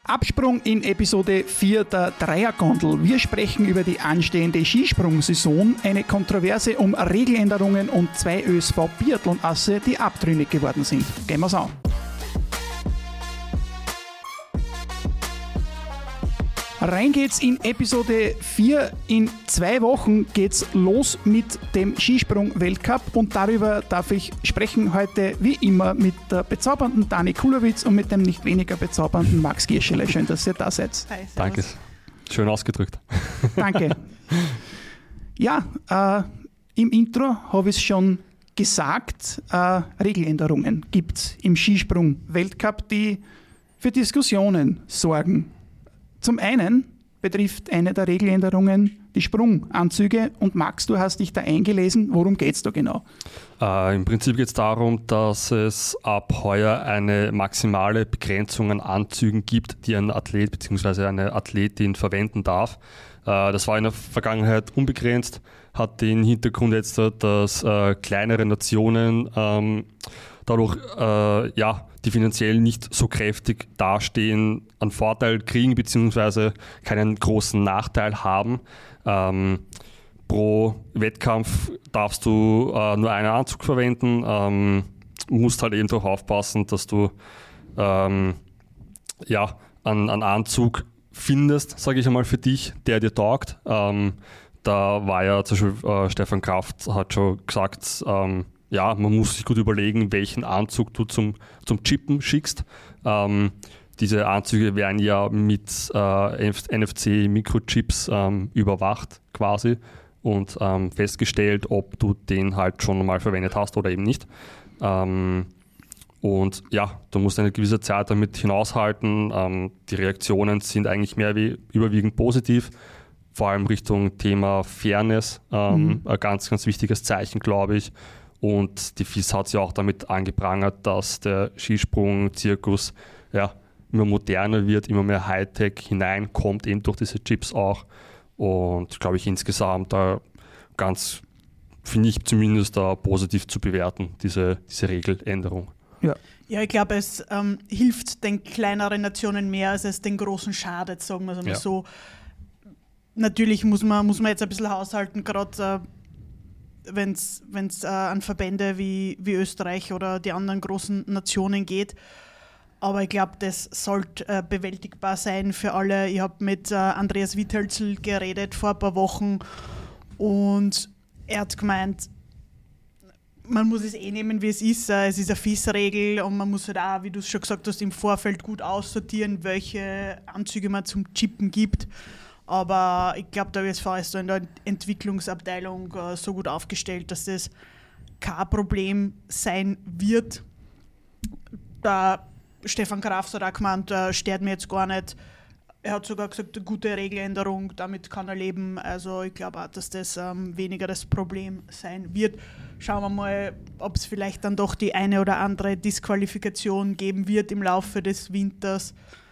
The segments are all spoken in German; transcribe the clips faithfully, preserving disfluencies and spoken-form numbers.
Absprung in Episode vier der Dreiergondel. Wir sprechen über die anstehende Skisprungsaison, eine Kontroverse um Regeländerungen und zwei Ö S V-Biathlon-Asse, die abtrünnig geworden sind. Gehen wir's an. Rein geht's in Episode vier. In zwei Wochen geht's los mit dem Skisprung-Weltcup und darüber darf ich sprechen heute wie immer mit der bezaubernden Dani Kulowitz und mit dem nicht weniger bezaubernden Max Gierschele. Schön, dass ihr da seid. Hi, danke. Schön ausgedrückt. Danke. Ja, äh, im Intro habe ich es schon gesagt, äh, Regeländerungen gibt's im Skisprung-Weltcup, die für Diskussionen sorgen. Zum einen betrifft eine der Regeländerungen die Sprunganzüge und Max, du hast dich da eingelesen. Worum geht es da genau? Äh, Im Prinzip geht es darum, dass es ab heuer eine maximale Begrenzung an Anzügen gibt, die ein Athlet bzw. eine Athletin verwenden darf. Äh, das war in der Vergangenheit unbegrenzt, hat den Hintergrund jetzt, dass äh, kleinere Nationen ähm, dadurch äh, ja, die finanziell nicht so kräftig dastehen, einen Vorteil kriegen bzw. keinen großen Nachteil haben. Ähm, pro Wettkampf darfst du äh, nur einen Anzug verwenden, ähm, musst halt eben darauf aufpassen, dass du ähm, ja, einen, einen Anzug findest, sage ich einmal, für dich, der dir taugt. Ähm, da war ja zum Beispiel äh, Stefan Kraft hat schon gesagt, ähm, ja, man muss sich gut überlegen, welchen Anzug du zum, zum Chippen schickst. Ähm, diese Anzüge werden ja mit äh, N F C-Mikrochips ähm, überwacht quasi und ähm, festgestellt, ob du den halt schon mal verwendet hast oder eben nicht. Ähm, und ja, du musst eine gewisse Zeit damit hinaushalten. Ähm, die Reaktionen sind eigentlich mehr wie überwiegend positiv, vor allem Richtung Thema Fairness. Ähm, mhm. Ein ganz, ganz wichtiges Zeichen, glaube ich. Und die F I S hat sich auch damit angeprangert, dass der Skisprung-Zirkus ja, immer moderner wird, immer mehr Hightech hineinkommt, eben durch diese Chips auch. Und glaube ich insgesamt da ganz, finde ich zumindest da positiv zu bewerten, diese, diese Regeländerung. Ja, ja, ich glaube, es ähm, hilft den kleineren Nationen mehr, als es den großen schadet, sagen wir es einmal ja. so. Natürlich muss man, muss man jetzt ein bisschen haushalten, gerade äh, wenn es äh, an Verbände wie, wie Österreich oder die anderen großen Nationen geht. Aber ich glaube, das sollte äh, bewältigbar sein für alle. Ich habe mit äh, Andreas Witthölzl geredet vor ein paar Wochen und er hat gemeint, man muss es eh nehmen, wie es ist. Äh, es ist eine F I S-Regel und man muss halt auch, wie du es schon gesagt hast, im Vorfeld gut aussortieren, welche Anzüge man zum Chippen gibt. Aber ich glaube, der Ö S V ist da in der Entwicklungsabteilung äh, so gut aufgestellt, dass das kein Problem sein wird. Der Stefan Kraft hat auch gemeint, äh, stört mir jetzt gar nicht. Er hat sogar gesagt, eine gute Regeländerung, damit kann er leben. Also ich glaube auch, dass das ähm, weniger das Problem sein wird. Schauen wir mal, ob es vielleicht dann doch die eine oder andere Disqualifikation geben wird im Laufe des Winters.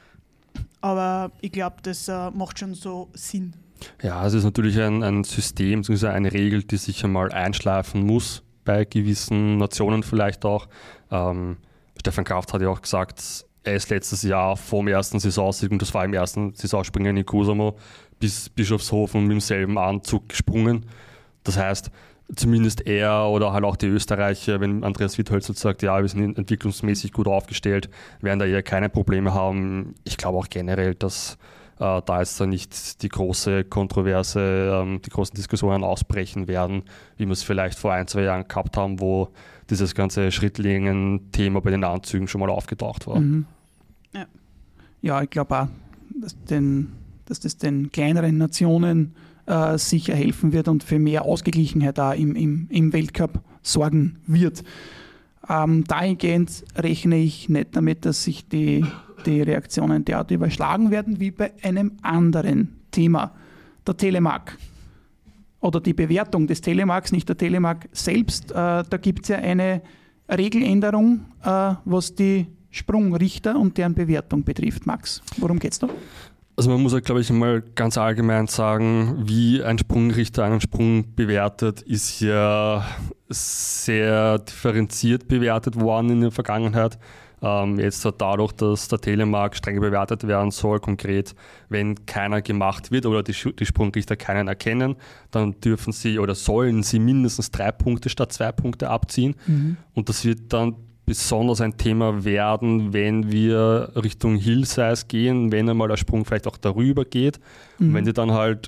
Aber ich glaube, das äh, macht schon so Sinn. Ja, es ist natürlich ein, ein System, beziehungsweise eine Regel, die sich einmal einschleifen muss, bei gewissen Nationen vielleicht auch. Ähm, Stefan Kraft hat ja auch gesagt, er ist letztes Jahr vor dem ersten Saisonsieg, und das war im ersten Saisonspringen in Kusamo, bis Bischofshofen mit demselben Anzug gesprungen. Das heißt, zumindest er oder halt auch die Österreicher, wenn Andreas Witthölzl sagt, ja, wir sind entwicklungsmäßig gut aufgestellt, werden da eher keine Probleme haben. Ich glaube auch generell, dass äh, da jetzt da nicht die große Kontroverse, ähm, die großen Diskussionen ausbrechen werden, wie wir es vielleicht vor ein, zwei Jahren gehabt haben, wo dieses ganze Schrittlängen-Thema bei den Anzügen schon mal aufgetaucht war. Mhm. Ja. ja, ich glaube auch, dass, den, dass das den kleineren Nationen Äh, sicher helfen wird und für mehr Ausgeglichenheit auch im, im, im Weltcup sorgen wird. Ähm, dahingehend rechne ich nicht damit, dass sich die, die Reaktionen derart überschlagen werden wie bei einem anderen Thema, der Telemark. Oder die Bewertung des Telemarks, nicht der Telemark selbst. Äh, da gibt es ja eine Regeländerung, äh, was die Sprungrichter und deren Bewertung betrifft. Max, worum geht es da? Also man muss halt, glaube ich, mal ganz allgemein sagen, wie ein Sprungrichter einen Sprung bewertet, ist ja sehr differenziert bewertet worden in der Vergangenheit. Ähm, jetzt dadurch, dass der Telemark streng bewertet werden soll, konkret, wenn keiner gemacht wird oder die, die Sprungrichter keinen erkennen, dann dürfen sie oder sollen sie mindestens drei Punkte statt zwei Punkte abziehen. Mhm. Und das wird dann besonders ein Thema werden, wenn wir Richtung Hill-Size gehen, wenn einmal der Sprung vielleicht auch darüber geht. Mhm. Und wenn sie dann halt,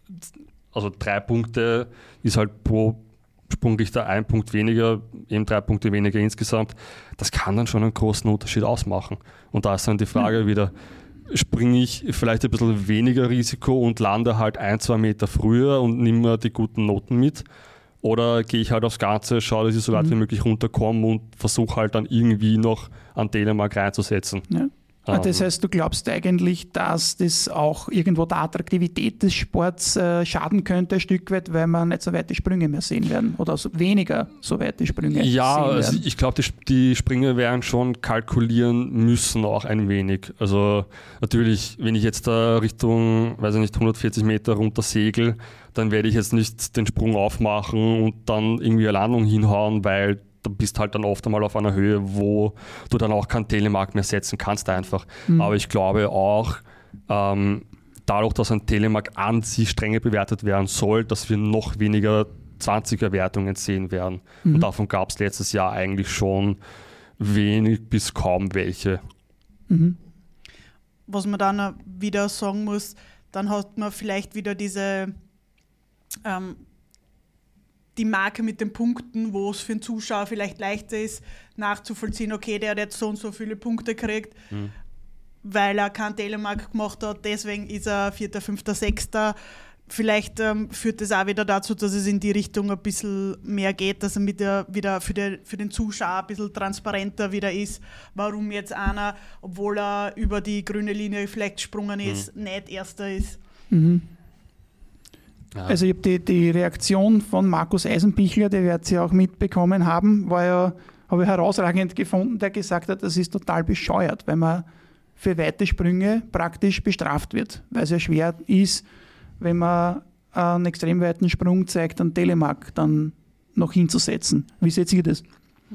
also drei Punkte ist halt pro Sprungrichter ein Punkt weniger, eben drei Punkte weniger insgesamt, das kann dann schon einen großen Unterschied ausmachen. Und da ist dann die Frage mhm. wieder, springe ich vielleicht ein bisschen weniger Risiko und lande halt ein, zwei Meter früher und nehme die guten Noten mit? Oder gehe ich halt aufs Ganze, schaue, dass ich so weit mhm. wie möglich runterkomme und versuche halt dann irgendwie noch an Telemark reinzusetzen. Ja. Ähm. Das heißt, du glaubst eigentlich, dass das auch irgendwo der Attraktivität des Sports äh, schaden könnte, ein Stück weit, weil wir nicht so weite Sprünge mehr sehen werden oder so weniger so weite Sprünge ja, sehen werden? Ja, also ich glaube, die, die Sprünge werden schon kalkulieren müssen auch ein wenig. Also natürlich, wenn ich jetzt da Richtung, weiß ich nicht, hundertvierzig Meter runter segel, dann werde ich jetzt nicht den Sprung aufmachen und dann irgendwie eine Landung hinhauen, weil du bist halt dann oft einmal auf einer Höhe, wo du dann auch keinen Telemark mehr setzen kannst einfach. Mhm. Aber ich glaube auch, ähm, dadurch, dass ein Telemark an sich strenger bewertet werden soll, dass wir noch weniger zwanziger-Wertungen sehen werden. Mhm. Und davon gab es letztes Jahr eigentlich schon wenig bis kaum welche. Mhm. Was man dann wieder sagen muss, dann hat man vielleicht wieder diese ähm, die Marke mit den Punkten, wo es für den Zuschauer vielleicht leichter ist, nachzuvollziehen, okay, der hat jetzt so und so viele Punkte gekriegt, mhm. weil er keinen Telemark gemacht hat, deswegen ist er Vierter, Fünfter, Sechster. Vielleicht ähm, führt das auch wieder dazu, dass es in die Richtung ein bisschen mehr geht, dass er mit der, wieder für, die, für den Zuschauer ein bisschen transparenter wieder ist, warum jetzt einer, obwohl er über die grüne Linie vielleicht gesprungen ist, mhm. nicht Erster ist. Mhm. Ja. Also ich habe die, die Reaktion von Markus Eisenbichler, der wird sie auch mitbekommen haben, war ja, habe ich herausragend gefunden, der gesagt hat, das ist total bescheuert, weil man für weite Sprünge praktisch bestraft wird, weil es ja schwer ist, wenn man einen extrem weiten Sprung zeigt, einen Telemark dann noch hinzusetzen. Wie seht ihr das?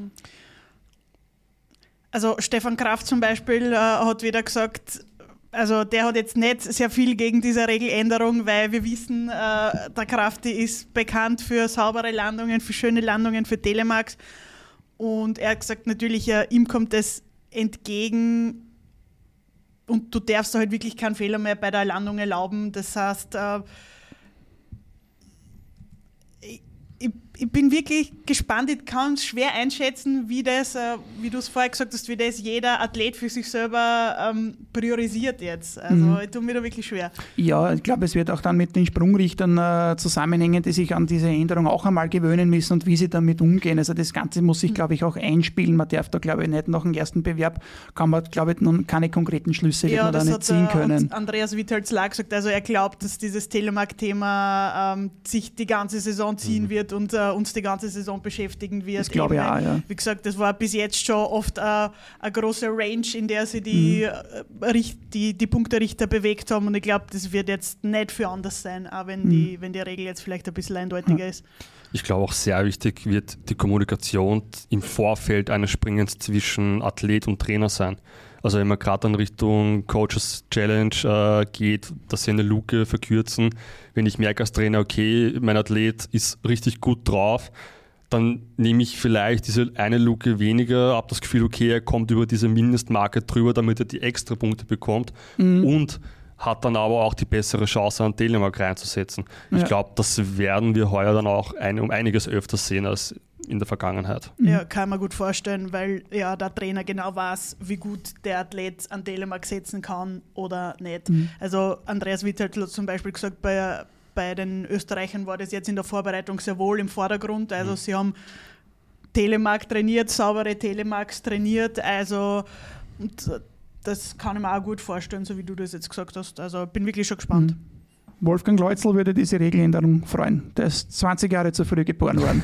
Also Stefan Kraft zum Beispiel äh, hat wieder gesagt, also der hat jetzt nicht sehr viel gegen diese Regeländerung, weil wir wissen, äh, der Krafti ist bekannt für saubere Landungen, für schöne Landungen, für Telemarks. Und er hat gesagt, natürlich, äh, ihm kommt es entgegen und du darfst halt wirklich keinen Fehler mehr bei der Landung erlauben. Das heißt, äh, ich, ich bin wirklich gespannt, ich kann es schwer einschätzen, wie das, äh, wie du es vorher gesagt hast, wie das jeder Athlet für sich selber ähm, priorisiert jetzt. Also mhm. ich tue mir da wirklich schwer. Ja, ich glaube, es wird auch dann mit den Sprungrichtern äh, zusammenhängen, die sich an diese Änderung auch einmal gewöhnen müssen und wie sie damit umgehen. Also das Ganze muss sich, glaube ich, auch einspielen. Man darf da, glaube ich, nicht nach dem ersten Bewerb, kann man, glaube ich, noch keine konkreten Schlüsse ja, wird man da nicht ziehen können. Andreas Witthölzler gesagt, also er glaubt, dass dieses Telemark-Thema ähm, sich die ganze Saison ziehen mhm. wird und äh, uns die ganze Saison beschäftigen wird. Das glaube ich auch, ja. Wie gesagt, das war bis jetzt schon oft äh, eine große Range, in der sie die, mhm. äh, die, die Punkterichter bewegt haben und ich glaube, das wird jetzt nicht für anders sein, auch wenn, mhm. die, wenn die Regel jetzt vielleicht ein bisschen eindeutiger ja. ist. Ich glaube auch sehr wichtig wird die Kommunikation im Vorfeld eines Springens zwischen Athlet und Trainer sein. Also wenn man gerade dann Richtung Coaches Challenge äh, geht, dass sie eine Luke verkürzen. Wenn ich merke als Trainer, okay, mein Athlet ist richtig gut drauf, dann nehme ich vielleicht diese eine Luke weniger, habe das Gefühl, okay, er kommt über diese Mindestmarke drüber, damit er die extra Punkte bekommt mhm. und hat dann aber auch die bessere Chance, einen Telemark reinzusetzen. Ja. Ich glaube, das werden wir heuer dann auch ein, um einiges öfter sehen als in der Vergangenheit. Ja, kann man gut vorstellen, weil ja der Trainer genau weiß, wie gut der Athlet an Telemark setzen kann oder nicht. Mhm. Also Andreas Witthölzler hat zum Beispiel gesagt, bei, bei den Österreichern war das jetzt in der Vorbereitung sehr wohl im Vordergrund. Also mhm. sie haben Telemark trainiert, saubere Telemarks trainiert, also und das kann ich mir auch gut vorstellen, so wie du das jetzt gesagt hast. Also bin wirklich schon gespannt. Mhm. Wolfgang Leutzl würde diese Regeländerung freuen. Der ist zwanzig Jahre zu früh geboren worden.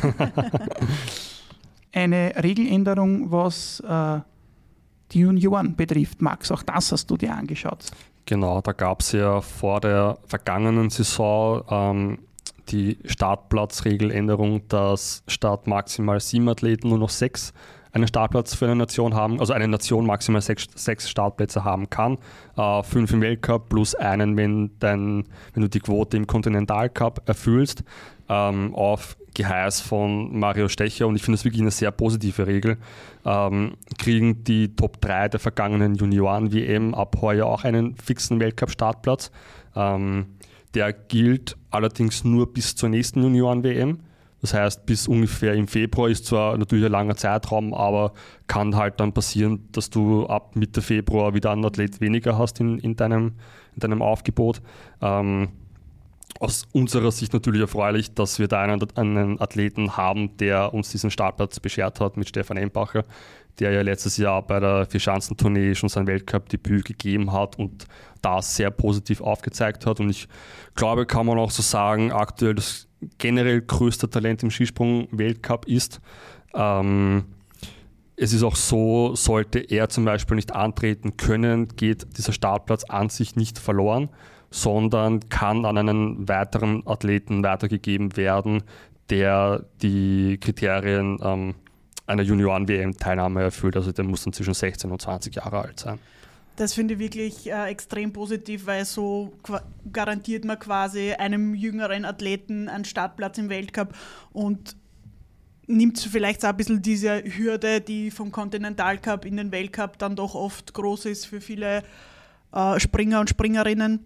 Eine Regeländerung, was äh, die Junioren betrifft, Max, auch das hast du dir angeschaut. Genau, da gab es ja vor der vergangenen Saison ähm, die Startplatzregeländerung, dass statt maximal sieben Athleten nur noch sechs einen Startplatz für eine Nation haben, also eine Nation maximal sechs, sechs Startplätze haben kann, äh, fünf im Weltcup plus einen, wenn, dein, wenn du die Quote im Kontinentalcup erfüllst, ähm, auf Geheiß von Mario Stecher, und ich finde das wirklich eine sehr positive Regel, ähm, kriegen die Top drei der vergangenen Junioren-W M ab heuer auch einen fixen Weltcup-Startplatz. Ähm, der gilt allerdings nur bis zur nächsten Junioren-W M. Das heißt, bis ungefähr im Februar ist zwar natürlich ein langer Zeitraum, aber kann halt dann passieren, dass du ab Mitte Februar wieder einen Athlet weniger hast in, in, deinem, in deinem Aufgebot. Ähm, aus unserer Sicht natürlich erfreulich, dass wir da einen, einen Athleten haben, der uns diesen Startplatz beschert hat mit Stefan Embacher, der ja letztes Jahr bei der Vierschanzentournee schon sein Weltcup-Debüt gegeben hat und da sehr positiv aufgezeigt hat. Und ich glaube, kann man auch so sagen, aktuell das generell größte Talent im Skisprung-Weltcup ist. Ähm, es ist auch so, sollte er zum Beispiel nicht antreten können, geht dieser Startplatz an sich nicht verloren, sondern kann an einen weiteren Athleten weitergegeben werden, der die Kriterien ähm, einer Junioren-W M-Teilnahme erfüllt. Also der muss dann zwischen sechzehn und zwanzig Jahre alt sein. Das finde ich wirklich äh, extrem positiv, weil so garantiert man quasi einem jüngeren Athleten einen Startplatz im Weltcup und nimmt vielleicht auch ein bisschen diese Hürde, die vom Kontinentalcup in den Weltcup dann doch oft groß ist für viele äh, Springer und Springerinnen.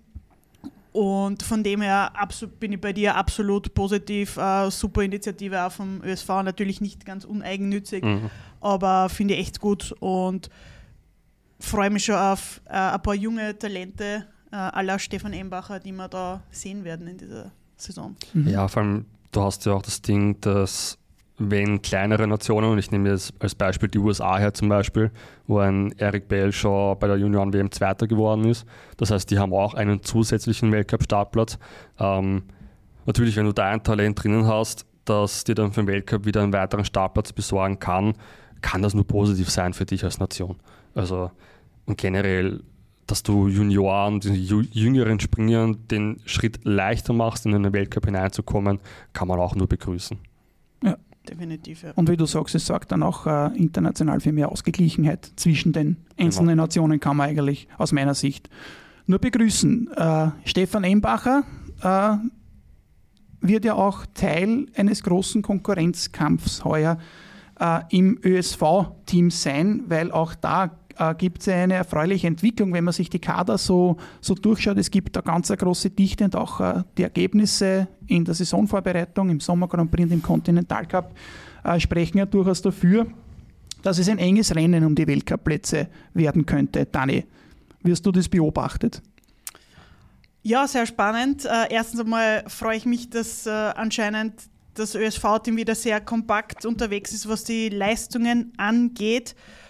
Und von dem her bin ich bei dir absolut positiv. Äh, super Initiative auch vom Ö S V, natürlich nicht ganz uneigennützig, mhm. aber finde ich echt gut und freue mich schon auf äh, ein paar junge Talente äh, à la Stefan Embacher, die wir da sehen werden in dieser Saison. Mhm. Ja, vor allem, du hast ja auch das Ding, dass wenn kleinere Nationen, und ich nehme jetzt als Beispiel die U S A her zum Beispiel, wo ein Eric Bell schon bei der Junioren-W M Zweiter geworden ist. Das heißt, die haben auch einen zusätzlichen Weltcup-Startplatz. Ähm, natürlich, wenn du da ein Talent drinnen hast, das dir dann für den Weltcup wieder einen weiteren Startplatz besorgen kann, kann das nur positiv sein für dich als Nation. Also und generell, dass du Junioren, den jüngeren Springern den Schritt leichter machst, in einen Weltcup hineinzukommen, kann man auch nur begrüßen. Ja. Definitiv, ja. Und wie du sagst, es sorgt dann auch äh, international für mehr Ausgeglichenheit zwischen den einzelnen genau. Nationen, kann man eigentlich aus meiner Sicht nur begrüßen. Äh, Stefan Embacher äh, wird ja auch Teil eines großen Konkurrenzkampfs heuer äh, im Ö S V-Team sein, weil auch da äh, gibt es eine erfreuliche Entwicklung, wenn man sich die Kader so, so durchschaut. Es gibt da ganz eine große Dichte und auch äh, die Ergebnisse in der Saisonvorbereitung, im Sommer Grand Prix und im Kontinentalcup äh, sprechen ja durchaus dafür, dass es ein enges Rennen um die Weltcup-Plätze werden könnte. Dani, wirst du das beobachtet? Ja, sehr spannend. Äh, erstens einmal freue ich mich, dass äh, anscheinend das Ö S V-Team wieder sehr kompakt unterwegs ist, was die Leistungen angeht.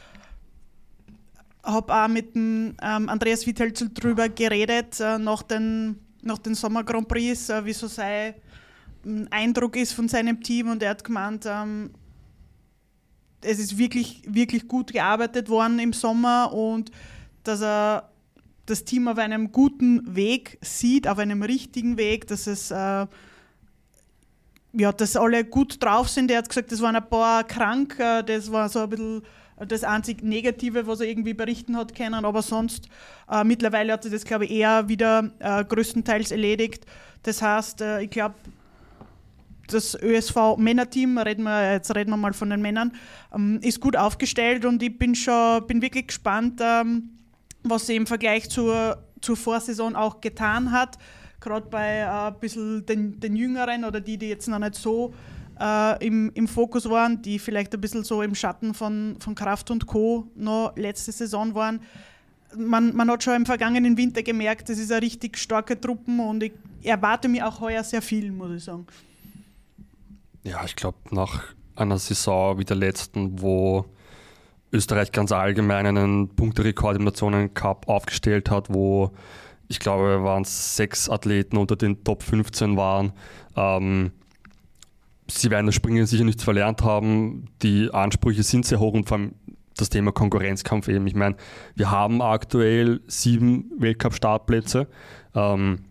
Ich habe auch mit dem ähm, Andreas Wittelzel drüber geredet, äh, nach den, nach den Sommer Grand Prix, äh, wie so sein ähm, Eindruck ist von seinem Team, und er hat gemeint, ähm, es ist wirklich, wirklich gut gearbeitet worden im Sommer und dass er das Team auf einem guten Weg sieht, auf einem richtigen Weg, dass es äh, ja, dass alle gut drauf sind. Er hat gesagt, es waren ein paar krank, äh, das war so ein bisschen das einzig Negative, was er irgendwie berichten hat können, aber sonst äh, mittlerweile hat sich das, glaube ich, eher wieder äh, größtenteils erledigt. Das heißt, äh, ich glaube, das Ö S V-Männerteam, reden wir, jetzt reden wir mal von den Männern, ähm, ist gut aufgestellt, und ich bin schon bin wirklich gespannt, ähm, was sie im Vergleich zur, zur Vorsaison auch getan hat. Gerade bei äh, ein bisschen den, den Jüngeren oder die, die jetzt noch nicht so äh, im, im Fokus waren, die vielleicht ein bisschen so im Schatten von, von Kraft und Co. noch letzte Saison waren. Man, man hat schon im vergangenen Winter gemerkt, das ist eine richtig starke Truppe, und ich erwarte mir auch heuer sehr viel, muss ich sagen. Ja, ich glaube, nach einer Saison wie der letzten, wo Österreich ganz allgemein einen Punkterekord im Nationen-Cup aufgestellt hat, wo ich glaube, waren es sechs Athleten unter den Top fünfzehn waren. Ähm, sie werden das Springen sicher nicht verlernt haben. Die Ansprüche sind sehr hoch, und vor allem das Thema Konkurrenzkampf eben. Ich meine, wir haben aktuell sieben Weltcup-Startplätze. Ähm,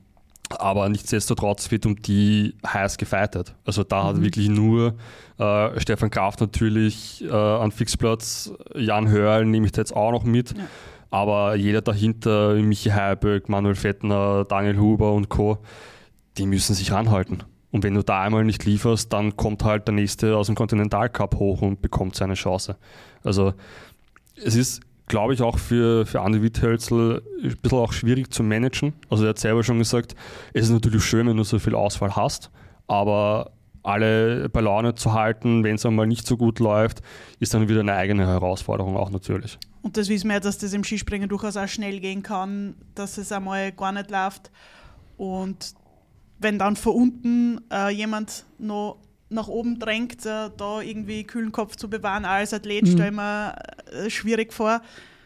Aber nichtsdestotrotz wird um die heiß gefeitet. Also da mhm. hat wirklich nur äh, Stefan Kraft natürlich äh, an Fixplatz, Jan Hörl nehme ich da jetzt auch noch mit. Ja. Aber jeder dahinter, Michi Heiböck, Manuel Fettner, Daniel Huber und Co., die müssen sich ranhalten. Und wenn du da einmal nicht lieferst, dann kommt halt der Nächste aus dem Continental Cup hoch und bekommt seine Chance. Also es ist, glaube ich, auch für, für Andi Witthölzl ein bisschen auch schwierig zu managen. Also er hat selber schon gesagt, es ist natürlich schön, wenn du so viel Auswahl hast, aber alle bei Laune zu halten, wenn es einmal nicht so gut läuft, ist dann wieder eine eigene Herausforderung auch natürlich. Und das wissen wir ja, dass das im Skispringen durchaus auch schnell gehen kann, dass es einmal gar nicht läuft. Und wenn dann von unten äh, jemand noch nach oben drängt, äh, da irgendwie kühlen Kopf zu bewahren, als Athlet mhm. stelle ich mir äh, schwierig vor.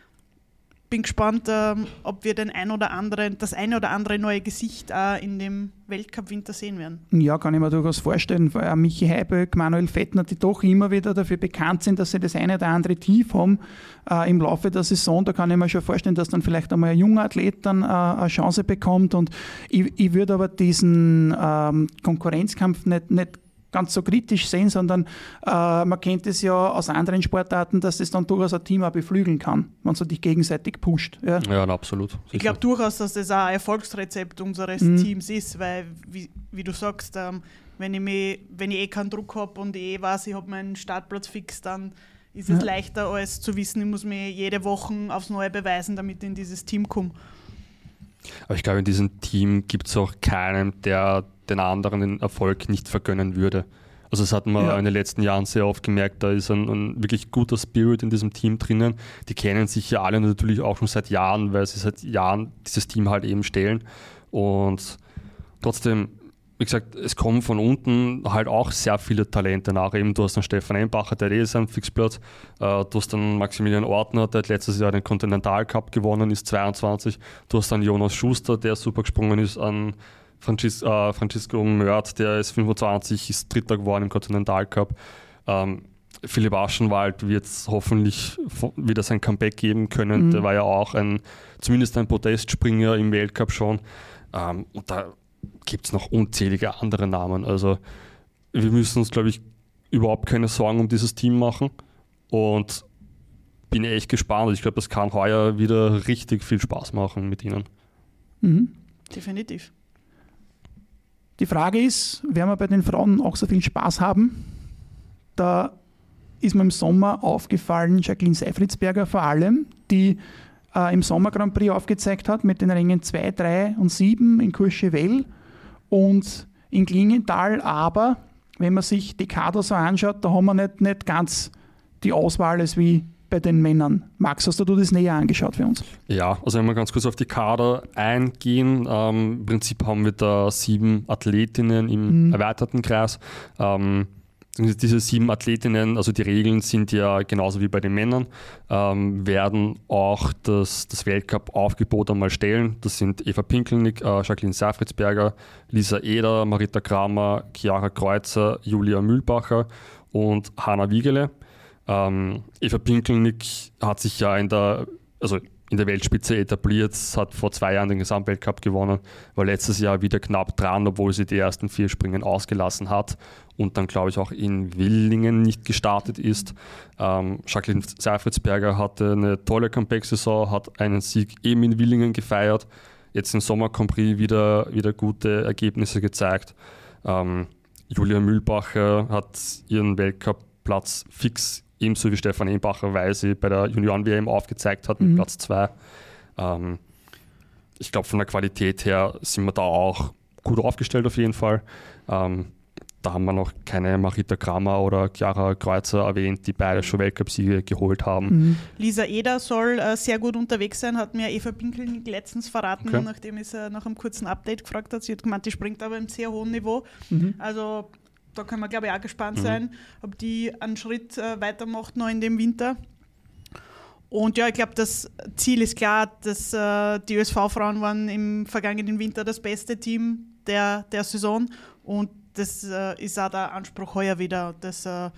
Bin gespannt, ähm, ob wir den ein oder anderen, das eine oder andere neue Gesicht äh, in dem Weltcup-Winter sehen werden. Ja, kann ich mir durchaus vorstellen, weil auch Michi Heiböck, Manuel Fettner, die doch immer wieder dafür bekannt sind, dass sie das eine oder andere Tief haben äh, im Laufe der Saison. Da kann ich mir schon vorstellen, dass dann vielleicht einmal ein junger Athlet dann äh, eine Chance bekommt. Und ich, ich würde aber diesen ähm, Konkurrenzkampf nicht, nicht ganz so kritisch sehen, sondern äh, man kennt es ja aus anderen Sportarten, dass es dann durchaus ein Team auch beflügeln kann, wenn es dich gegenseitig pusht. Ja, ja absolut. Sicher. Ich glaube durchaus, dass das auch ein Erfolgsrezept unseres mhm. Teams ist, weil, wie, wie du sagst, ähm, wenn, ich mich, wenn ich eh keinen Druck habe und ich eh weiß, ich habe meinen Startplatz fix, dann ist es ja. leichter, als zu wissen, ich muss mich jede Woche aufs Neue beweisen, damit ich in dieses Team komme. Aber ich glaube, in diesem Team gibt es auch keinen, der den anderen den Erfolg nicht vergönnen würde. Also das hat man ja. in den letzten Jahren sehr oft gemerkt, da ist ein, ein wirklich guter Spirit in diesem Team drinnen. Die kennen sich ja alle natürlich auch schon seit Jahren, weil sie seit Jahren dieses Team halt eben stellen. Und trotzdem, wie gesagt, es kommen von unten halt auch sehr viele Talente nach. Eben, du hast dann Stefan Embacher, der eh ist am Fixplatz. Äh, du hast dann Maximilian Ortner, der hat letztes Jahr den Continental Cup gewonnen, ist zweiundzwanzig. Du hast dann Jonas Schuster, der super gesprungen ist an Franzis, äh, Francisco Mörth, der ist fünfundzwanzig, ist Dritter geworden im Continental Cup. Ähm, Philipp Aschenwald wird hoffentlich wieder sein Comeback geben können. Mhm. Der war ja auch ein, zumindest ein Podestspringer im Weltcup schon. Ähm, und da gibt es noch unzählige andere Namen. Also wir müssen uns, glaube ich, überhaupt keine Sorgen um dieses Team machen. Und bin echt gespannt. Ich glaube, das kann heuer wieder richtig viel Spaß machen mit ihnen. Mhm. Definitiv. Die Frage ist, werden wir bei den Frauen auch so viel Spaß haben? Da ist mir im Sommer aufgefallen, Jacqueline Seifritzberger vor allem, die äh, im Sommer Grand Prix aufgezeigt hat mit den Rängen zwei, drei und sieben in Courchevel und in Klingenthal. Aber wenn man sich die Kader so anschaut, da haben wir nicht, nicht ganz die Auswahl als wie bei den Männern. Max, hast du das näher angeschaut für uns? Ja, also wenn wir ganz kurz auf die Kader eingehen, ähm, im Prinzip haben wir da sieben Athletinnen im mhm. erweiterten Kreis. Ähm, diese sieben Athletinnen, also die Regeln sind ja genauso wie bei den Männern, ähm, werden auch das, das Weltcup-Aufgebot einmal stellen. Das sind Eva Pinkelnick, äh, Jacqueline Seifritzberger, Lisa Eder, Marita Kramer, Chiara Kreuzer, Julia Mühlbacher und Hanna Wiegele. Ähm, Eva Pinkelnick hat sich ja in der, also in der Weltspitze etabliert, hat vor zwei Jahren den Gesamtweltcup gewonnen, war letztes Jahr wieder knapp dran, obwohl sie die ersten vier Springen ausgelassen hat und dann, glaube ich, auch in Willingen nicht gestartet ist. Ähm, Jacqueline Seifritzberger hatte eine tolle Comeback-Saison, hat einen Sieg eben in Willingen gefeiert, jetzt im Sommer Grand Prix wieder, wieder gute Ergebnisse gezeigt. Ähm, Julia Mühlbacher hat ihren Weltcup-Platz fix ebenso wie Stefan Embacher, weil sie bei der Junioren-W M aufgezeigt hat mit mhm. Platz zwei. Ähm, ich glaube, von der Qualität her sind wir da auch gut aufgestellt auf jeden Fall. Ähm, da haben wir noch keine Marita Kramer oder Chiara Kreuzer erwähnt, die beide schon Weltcup-Siege geholt haben. Mhm. Lisa Eder soll äh, sehr gut unterwegs sein, hat mir Eva Pinkelnick letztens verraten, okay. nachdem ich sie nach einem kurzen Update gefragt hat. Sie hat gemeint, die springt aber im sehr hohen Niveau. Mhm. Also da können wir, glaube ich, auch gespannt mhm. sein, ob die einen Schritt äh, weitermacht noch in dem Winter. Und ja, ich glaube, das Ziel ist klar, dass äh, die Ö S V-Frauen waren im vergangenen Winter das beste Team der, der Saison und das äh, ist auch der Anspruch heuer wieder. Das äh,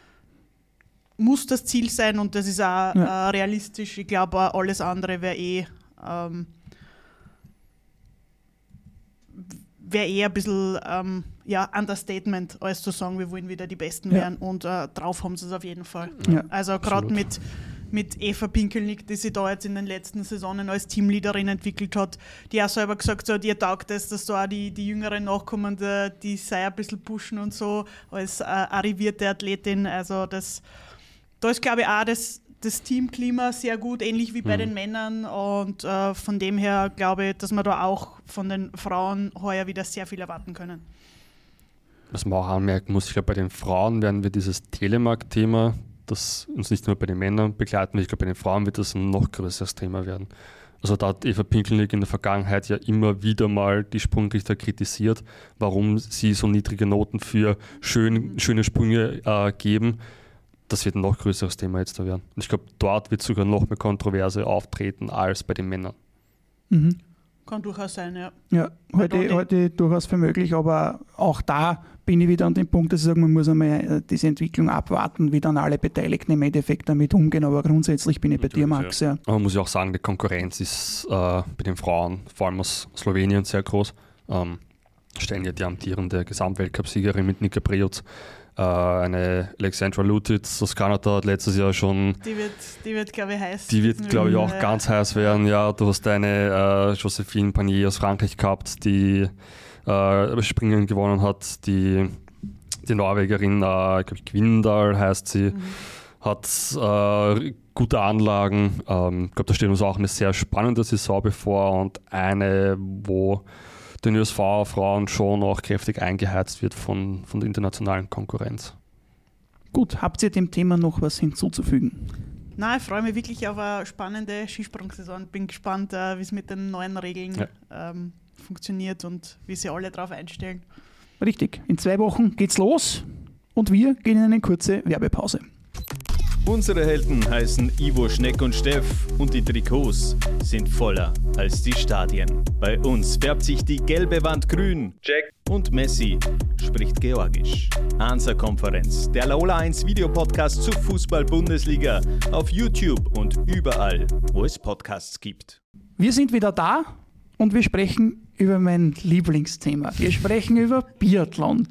muss das Ziel sein und das ist auch ja. äh, realistisch. Ich glaube, alles andere wäre eh ähm, wäre eher ein bisschen ähm, ja, Understatement, als zu sagen, wir wollen wieder die Besten Ja. werden und äh, drauf haben sie es auf jeden Fall. Ja, also gerade mit, mit Eva Pinkelnick, die sich da jetzt in den letzten Saisonen als Teamleaderin entwickelt hat, die auch selber gesagt hat, ihr taugt es, dass da auch die, die jüngeren Nachkommenden, die sei ein bisschen pushen und so, als äh, arrivierte Athletin. Also das, da ist, glaube ich, auch das, das Teamklima sehr gut, ähnlich wie bei Mhm. den Männern. Und äh, von dem her glaube ich, dass wir da auch von den Frauen heuer wieder sehr viel erwarten können. Was man auch anmerken muss, ich glaube, bei den Frauen werden wir dieses Telemark-Thema, das uns nicht nur bei den Männern begleiten, ich glaube, bei den Frauen wird das ein noch größeres Thema werden. Also da hat Eva Pinkelnick in der Vergangenheit ja immer wieder mal die Sprungrichter kritisiert, warum sie so niedrige Noten für schön, schöne Sprünge äh, geben. Das wird ein noch größeres Thema jetzt da werden. Und ich glaube, dort wird sogar noch mehr Kontroverse auftreten als bei den Männern. Mhm. Kann durchaus sein, ja. Ja, heute, heute durchaus für möglich, aber auch da bin ich wieder an dem Punkt, dass ich sage, man muss einmal diese Entwicklung abwarten, wie dann alle Beteiligten im Endeffekt damit umgehen, aber grundsätzlich bin ich bei dir, Max. Ja. Aber man muss ja auch sagen, die Konkurrenz ist äh, bei den Frauen, vor allem aus Slowenien, sehr groß. Ähm, stellen ja die amtierende Gesamtweltcup-Siegerin mit Nika Prioc. Äh, eine Alexandra Lutic aus Kanada hat letztes Jahr schon. Die wird, die wird glaube ich, heiß. Die wird, glaube ich, auch ja. ganz heiß werden. Ja, du hast eine äh, Josephine Panier aus Frankreich gehabt, die äh, Springen gewonnen hat. Die, die Norwegerin, äh, ich glaube, Gwindal heißt sie, mhm. hat äh, gute Anlagen. Ähm, ich glaube, da steht uns auch eine sehr spannende Saison bevor und eine, wo den Ö S V-Frauen schon auch kräftig eingeheizt wird von, von der internationalen Konkurrenz. Gut, habt ihr dem Thema noch was hinzuzufügen? Nein, ich freue mich wirklich auf eine spannende Skisprungsaison. Bin gespannt, äh, wie es mit den neuen Regeln Ja. ähm, funktioniert und wie sie alle darauf einstellen. Richtig, in zwei Wochen geht's los und wir gehen in eine kurze Werbepause. Unsere Helden heißen Ivo, Schneck und Steff und die Trikots sind voller als die Stadien. Bei uns färbt sich die gelbe Wand grün. Jack und Messi spricht Georgisch. Hansa-Konferenz, der Laola eins Videopodcast zur Fußball-Bundesliga auf YouTube und überall, wo es Podcasts gibt. Wir sind wieder da und wir sprechen über mein Lieblingsthema. Wir sprechen über Biathlon.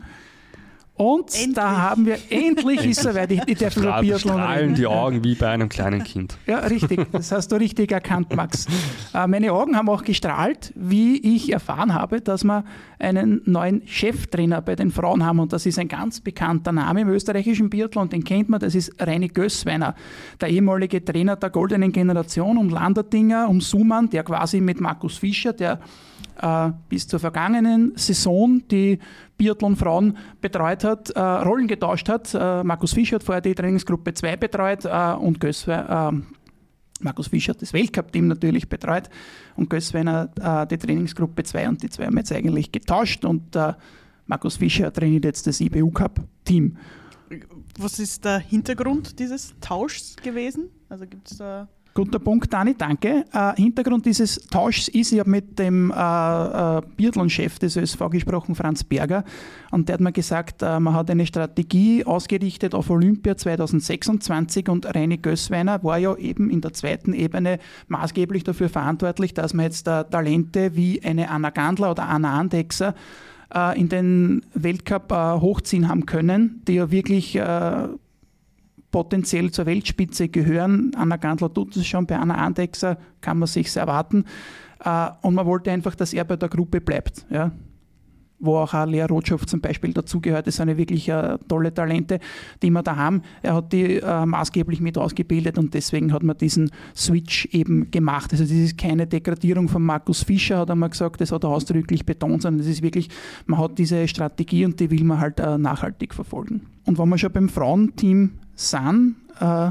Und Endlich. da haben wir, endlich ist soweit, ich, ich darf über Strahl, Biathlon strahlen reden. die Augen wie bei einem kleinen Kind. Ja, richtig, das hast du richtig erkannt, Max. Äh, meine Augen haben auch gestrahlt, wie ich erfahren habe, dass wir einen neuen Cheftrainer bei den Frauen haben und das ist ein ganz bekannter Name im österreichischen Biathlon, den kennt man, das ist Reini Gößweiner, der ehemalige Trainer der goldenen Generation um Landerdinger, um Sumann, der quasi mit Markus Fischer, der äh, bis zur vergangenen Saison die Biathlon-Frauen betreut hat, äh, Rollen getauscht hat. Äh, Markus Fischer hat vorher die Trainingsgruppe zwei betreut äh, und Gößweiner, äh, Markus Fischer hat das Weltcup-Team natürlich betreut und Gößweiner äh, die Trainingsgruppe zwei und die zwei haben jetzt eigentlich getauscht und äh, Markus Fischer trainiert jetzt das I B U-Cup-Team. Was ist der Hintergrund dieses Tauschs gewesen? Also gibt es da... Guter Punkt, Dani, danke. Äh, Hintergrund dieses Tauschs ist, ich habe mit dem äh, äh, Biathlon-Chef des Ö S V gesprochen, Franz Berger, und der hat mir gesagt, äh, man hat eine Strategie ausgerichtet auf Olympia zwanzig sechsundzwanzig und Reini Gößweiner war ja eben in der zweiten Ebene maßgeblich dafür verantwortlich, dass man jetzt äh, Talente wie eine Anna Gandler oder Anna Andexer äh, in den Weltcup äh, hochziehen haben können, die ja wirklich äh, potenziell zur Weltspitze gehören. Anna Gandler tut es schon, bei Anna Andexer kann man sich erwarten. Und man wollte einfach, dass er bei der Gruppe bleibt. Ja. Wo auch Lea Rotschow zum Beispiel dazugehört. Das sind ja wirklich uh, tolle Talente, die wir da haben. Er hat die uh, maßgeblich mit ausgebildet und deswegen hat man diesen Switch eben gemacht. Also das ist keine Degradierung von Markus Fischer, hat er mal gesagt, das hat er ausdrücklich betont, sondern das ist wirklich, man hat diese Strategie und die will man halt uh, nachhaltig verfolgen. Und wenn wir schon beim Frauenteam sind, uh,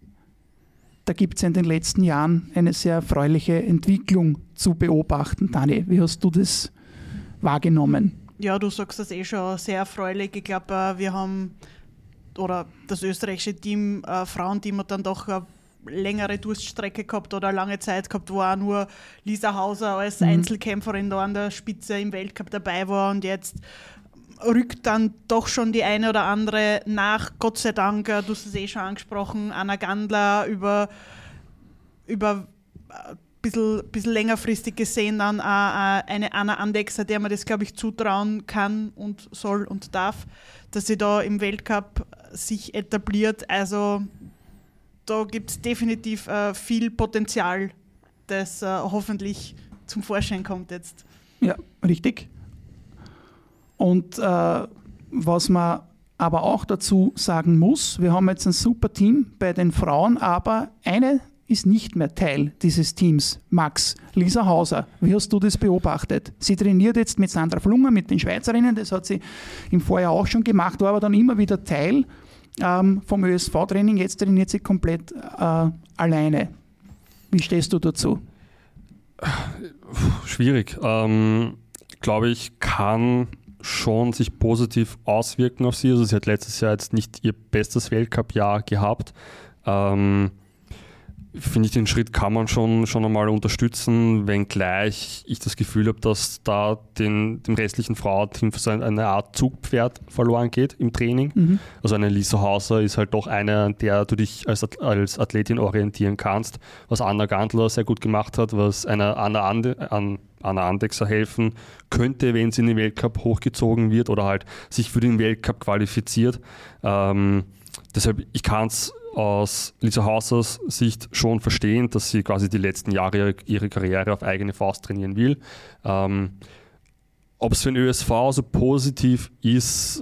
da gibt es in den letzten Jahren eine sehr erfreuliche Entwicklung zu beobachten. Dani, wie hast du das wahrgenommen? Ja, du sagst das eh schon sehr erfreulich. Ich glaube, wir haben, oder das österreichische Team, äh, Frauenteam hat dann doch eine längere Durststrecke gehabt oder eine lange Zeit gehabt, wo auch nur Lisa Hauser als mhm. Einzelkämpferin da an der Spitze im Weltcup dabei war und jetzt rückt dann doch schon die eine oder andere nach, Gott sei Dank, du hast es eh schon angesprochen, Anna Gandler über, über ein bisschen, bisschen längerfristig gesehen dann auch eine Anna Andechser, der man das, glaube ich, zutrauen kann und soll und darf, dass sie da im Weltcup sich etabliert. Also da gibt es definitiv äh, viel Potenzial, das äh, hoffentlich zum Vorschein kommt jetzt. Ja, richtig. Und äh, was man aber auch dazu sagen muss, wir haben jetzt ein super Team bei den Frauen, aber eine ist nicht mehr Teil dieses Teams. Max, Lisa Hauser, wie hast du das beobachtet? Sie trainiert jetzt mit Sandra Flunger, mit den Schweizerinnen, das hat sie im Vorjahr auch schon gemacht, war aber dann immer wieder Teil ähm, vom Ö S V-Training, jetzt trainiert sie komplett äh, alleine. Wie stehst du dazu? Schwierig. Ähm, glaube ich, kann schon sich positiv auswirken auf sie. Also sie hat letztes Jahr jetzt nicht ihr bestes Weltcup-Jahr gehabt. Ähm, finde ich, den Schritt kann man schon, schon einmal unterstützen, wenngleich ich das Gefühl habe, dass da den, dem restlichen Frauenteam so eine Art Zugpferd verloren geht im Training. Mhm. Also eine Lisa Hauser ist halt doch eine, an der du dich als, als Athletin orientieren kannst, was Anna Gandler sehr gut gemacht hat, was einer Anna, Ande, an, Anna Andechser helfen könnte, wenn sie in den Weltcup hochgezogen wird oder halt sich für den Weltcup qualifiziert. Ähm, deshalb, ich kann es aus Lisa Hausers Sicht schon verstehen, dass sie quasi die letzten Jahre ihre, ihre Karriere auf eigene Faust trainieren will. Ähm, ob es für den Ö S V so positiv ist,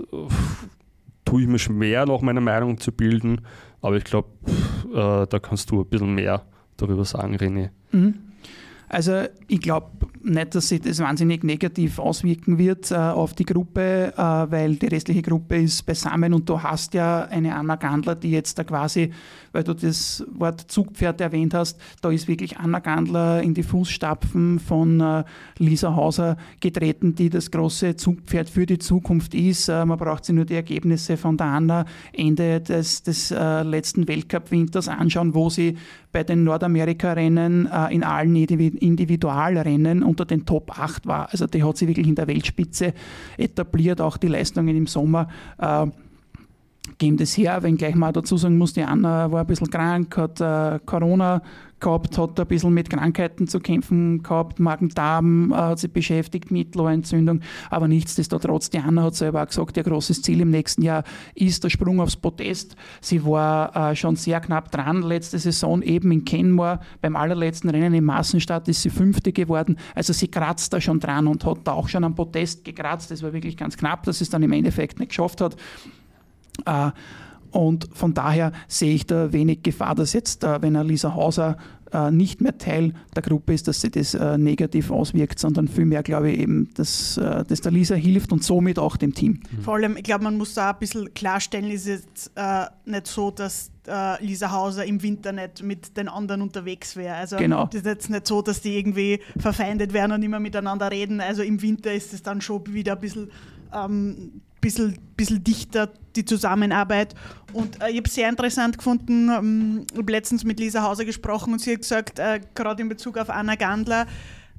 tue ich mir schwer, noch meine Meinung zu bilden, aber ich glaube, äh, da kannst du ein bisschen mehr darüber sagen, René. Mhm. Also ich glaube nicht, dass sich das wahnsinnig negativ auswirken wird äh, auf die Gruppe, äh, weil die restliche Gruppe ist beisammen und du hast ja eine Anna Gandler, die jetzt da quasi, weil du das Wort Zugpferd erwähnt hast, da ist wirklich Anna Gandler in die Fußstapfen von äh, Lisa Hauser getreten, die das große Zugpferd für die Zukunft ist. Äh, man braucht sich nur die Ergebnisse von der Anna Ende des, des äh, letzten Weltcup-Winters anschauen, wo sie bei den Nordamerika-Rennen äh, in allen Individualrennen unter den Top acht war. Also die hat sie wirklich in der Weltspitze etabliert. Auch die Leistungen im Sommer äh, geben das her, wenngleich man dazu sagen muss, die Anna war ein bisschen krank, hat äh, Corona gehabt, hat ein bisschen mit Krankheiten zu kämpfen gehabt, Magen-Darm, äh, hat sich beschäftigt, Mittelohrentzündung, aber nichtsdestotrotz, die Anna hat selber auch gesagt, ihr großes Ziel im nächsten Jahr ist der Sprung aufs Podest. Sie war äh, schon sehr knapp dran, letzte Saison eben in Kenmore, beim allerletzten Rennen in Massenstadt ist sie Fünfte geworden, also sie kratzt da schon dran und hat da auch schon am Podest gekratzt, das war wirklich ganz knapp, dass sie es dann im Endeffekt nicht geschafft hat. Äh, Und von daher sehe ich da wenig Gefahr, dass jetzt, äh, wenn Lisa Hauser äh, nicht mehr Teil der Gruppe ist, dass sie das äh, negativ auswirkt, sondern vielmehr glaube ich eben, dass, äh, dass der Lisa hilft und somit auch dem Team. Mhm. Vor allem, ich glaube, man muss da ein bisschen klarstellen, ist jetzt äh, nicht so, dass äh, Lisa Hauser im Winter nicht mit den anderen unterwegs wäre. Also genau. Das ist jetzt nicht so, dass die irgendwie verfeindet werden und immer miteinander reden. Also im Winter ist es dann schon wieder ein bisschen ähm, Bisschen, bisschen dichter, die Zusammenarbeit. Und äh, ich habe es sehr interessant gefunden, ähm, ich habe letztens mit Lisa Hauser gesprochen und sie hat gesagt, äh, gerade in Bezug auf Anna Gandler,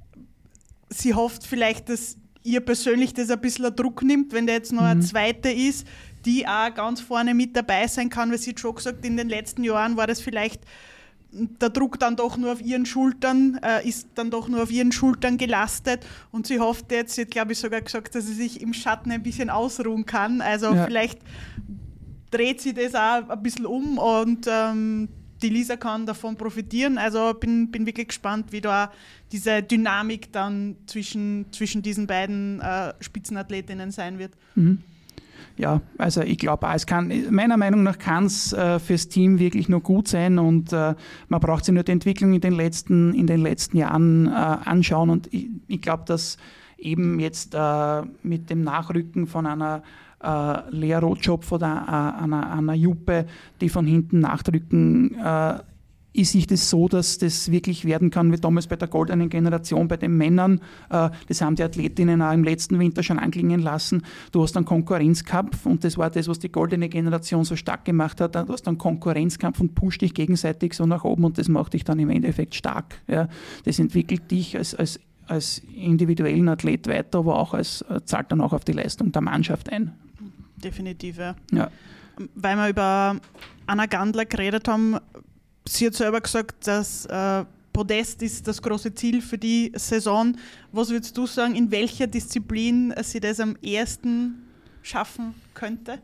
sie hofft vielleicht, dass ihr persönlich das ein bisschen Druck nimmt, wenn der jetzt noch mhm. eine zweite ist, die auch ganz vorne mit dabei sein kann, weil sie hat schon gesagt, in den letzten Jahren war das vielleicht der Druck dann doch nur auf ihren Schultern, äh, ist dann doch nur auf ihren Schultern gelastet und sie hofft jetzt, sie hat glaube ich sogar gesagt, dass sie sich im Schatten ein bisschen ausruhen kann, also ja. Vielleicht dreht sie das auch ein bisschen um und ähm, die Lisa kann davon profitieren, also bin, bin wirklich gespannt, wie da diese Dynamik dann zwischen, zwischen diesen beiden äh, Spitzenathletinnen sein wird. Mhm. Ja, also ich glaube, es kann, meiner Meinung nach kann es äh, fürs Team wirklich nur gut sein und äh, man braucht sich nur die Entwicklung in den letzten, in den letzten Jahren äh, anschauen und ich, ich glaube, dass eben jetzt äh, mit dem Nachrücken von einer äh, Lea Rotschopf oder äh, einer, einer Juppe, die von hinten nachdrücken, äh, ist sich das so, dass das wirklich werden kann, wie damals bei der goldenen Generation, bei den Männern. Äh, das haben die Athletinnen auch im letzten Winter schon anklingen lassen. Du hast einen Konkurrenzkampf und das war das, was die goldene Generation so stark gemacht hat. Du hast einen Konkurrenzkampf und pusht dich gegenseitig so nach oben und das macht dich dann im Endeffekt stark. Ja. Das entwickelt dich als, als, als individuellen Athlet weiter, aber auch als, zahlt dann auch auf die Leistung der Mannschaft ein. Definitiv, ja. ja. Weil wir über Anna Gandler geredet haben, sie hat selber gesagt, dass äh, Podest ist das große Ziel für die Saison. Was würdest du sagen, in welcher Disziplin sie das am ehesten schaffen könnte?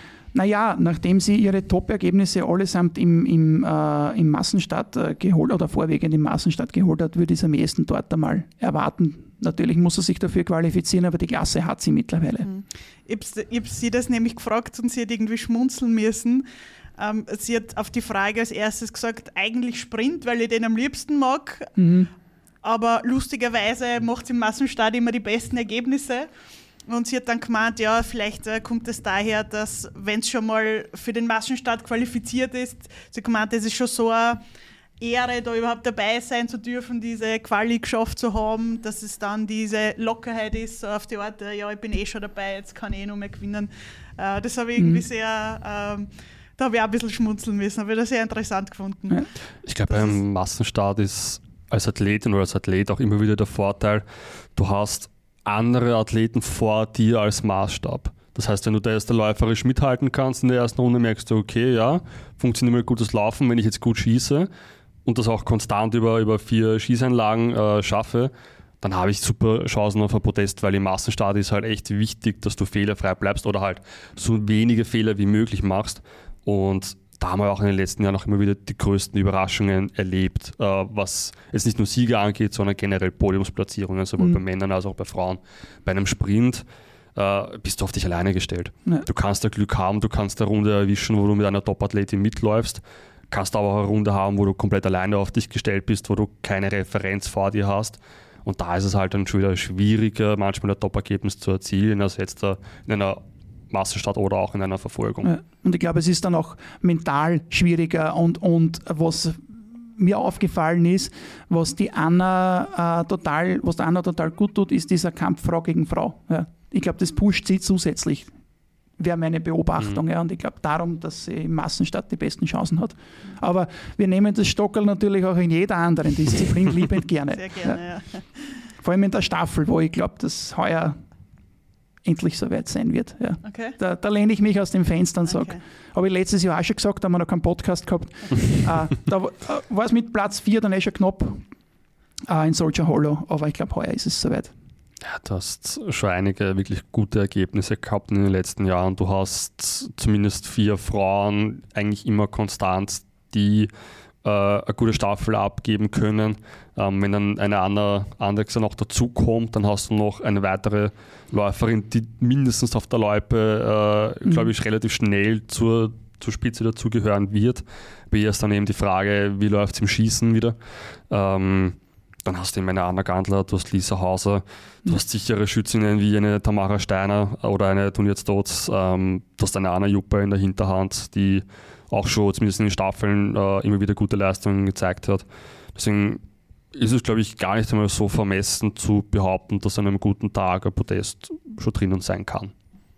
Naja, nachdem sie ihre Top-Ergebnisse allesamt im, im, äh, im Massenstart äh, geholt oder vorwiegend im Massenstart geholt hat, würde ich es am ehesten dort einmal erwarten. Natürlich muss er sich dafür qualifizieren, aber die Klasse hat sie mittlerweile. Mhm. Ich habe sie das nämlich gefragt und sie hat irgendwie schmunzeln müssen. Ähm, sie hat auf die Frage als erstes gesagt, eigentlich Sprint, weil ich den am liebsten mag, mhm. aber lustigerweise macht sie im Massenstart immer die besten Ergebnisse. Und sie hat dann gemeint, ja, vielleicht äh, kommt es daher, dass, wenn es schon mal für den Massenstart qualifiziert ist, sie hat gemeint, das ist schon so eine Ehre, da überhaupt dabei sein zu dürfen, diese Quali geschafft zu haben, dass es dann diese Lockerheit ist, so auf die Art, äh, ja, ich bin eh schon dabei, jetzt kann ich eh noch mehr gewinnen. Äh, das habe ich irgendwie mhm. sehr, äh, da habe ich auch ein bisschen schmunzeln müssen, habe ich das sehr interessant gefunden. Ja. Ich glaube, beim Massenstart ist als Athletin oder als Athlet auch immer wieder der Vorteil, du hast andere Athleten vor dir als Maßstab. Das heißt, wenn du da erst läuferisch mithalten kannst in der ersten Runde, merkst du, okay, ja, funktioniert mir gutes Laufen, wenn ich jetzt gut schieße und das auch konstant über, über vier Schießeinlagen äh, schaffe, dann habe ich super Chancen auf ein Podest, weil im Massenstart ist halt echt wichtig, dass du fehlerfrei bleibst oder halt so wenige Fehler wie möglich machst. Und da haben wir auch in den letzten Jahren auch immer wieder die größten Überraschungen erlebt, äh, was jetzt nicht nur Sieger angeht, sondern generell Podiumsplatzierungen, sowohl mhm. bei Männern als auch bei Frauen. Bei einem Sprint äh, bist du auf dich alleine gestellt. Ja. Du kannst da Glück haben, du kannst eine Runde erwischen, wo du mit einer Top-Athletin mitläufst, kannst aber auch eine Runde haben, wo du komplett alleine auf dich gestellt bist, wo du keine Referenz vor dir hast. Und da ist es halt dann schon wieder schwieriger, manchmal ein Top-Ergebnis zu erzielen, als jetzt da in einer Massenstart oder auch in einer Verfolgung. Ja, und ich glaube, es ist dann auch mental schwieriger und, und was mir aufgefallen ist, was die Anna äh, total, was der Anna total gut tut, ist dieser Kampf Frau gegen Frau. Ja. Ich glaube, das pusht sie zusätzlich, wäre meine Beobachtung. Mhm. Ja. Und ich glaube darum, dass sie im Massenstart die besten Chancen hat. Aber wir nehmen das Stockerl natürlich auch in jeder anderen Disziplin liebend gerne. Sehr gerne, ja. Ja. Vor allem in der Staffel, wo ich glaube, dass heuer endlich soweit sein wird. Ja. Okay. Da, da lehne ich mich aus dem Fenster und sage, okay. Habe ich letztes Jahr auch schon gesagt, da haben wir noch keinen Podcast gehabt. äh, da äh, war es mit Platz vier dann eh schon knapp äh, in Soldier Hollow, aber ich glaube, heuer ist es soweit. Ja, du hast schon einige wirklich gute Ergebnisse gehabt in den letzten Jahren. Du hast zumindest vier Frauen eigentlich immer konstant, die äh, eine gute Staffel abgeben können. Ähm, wenn dann eine andere Andexer noch dazukommt, dann hast du noch eine weitere Läuferin, die mindestens auf der Loipe, äh, mhm. glaube ich, relativ schnell zur, zur Spitze dazugehören wird. Bei ihr ist dann eben die Frage, wie läuft es im Schießen wieder. Ähm, dann hast du eben eine Anna Gandler, du hast Lisa Hauser, du mhm. hast sichere Schützinnen wie eine Tamara Steiner oder eine Tonier Stotz, ähm, du hast eine Anna Jupper in der Hinterhand, die auch schon zumindest in den Staffeln äh, immer wieder gute Leistungen gezeigt hat. Deswegen ist es, glaube ich, gar nicht einmal so vermessen zu behaupten, dass an einem guten Tag ein Podest schon drinnen sein kann.